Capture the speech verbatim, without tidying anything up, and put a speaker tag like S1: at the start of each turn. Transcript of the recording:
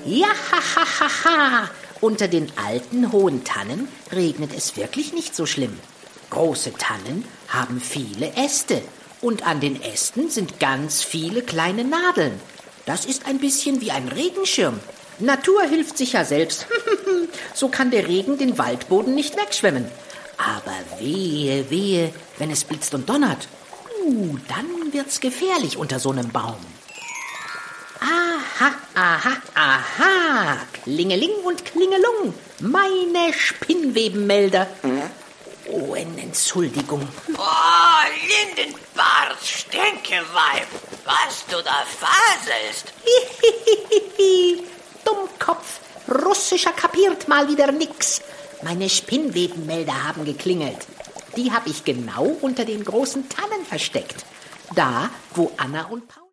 S1: Ja, ha, ha, ha, ha. Unter den alten, hohen Tannen regnet es wirklich nicht so schlimm. Große Tannen haben viele Äste und an den Ästen sind ganz viele kleine Nadeln. Das ist ein bisschen wie ein Regenschirm. Natur hilft sich ja selbst. So kann der Regen den Waldboden nicht wegschwemmen. Aber wehe, wehe, wenn es blitzt und donnert. Uh, dann wird's gefährlich unter so einem Baum. Aha, aha, aha. Klingeling und Klingelung. Meine Spinnwebenmelder. Oh, Entschuldigung.
S2: Oh, Lindenbart, Stänkeweib, was du da faselst.
S1: Hihihihi. Dummkopf. Russischer kapiert mal wieder nix. Meine Spinnwebenmelder haben geklingelt. Die habe ich genau unter den großen Tannen versteckt. Da, wo Anna und Paul...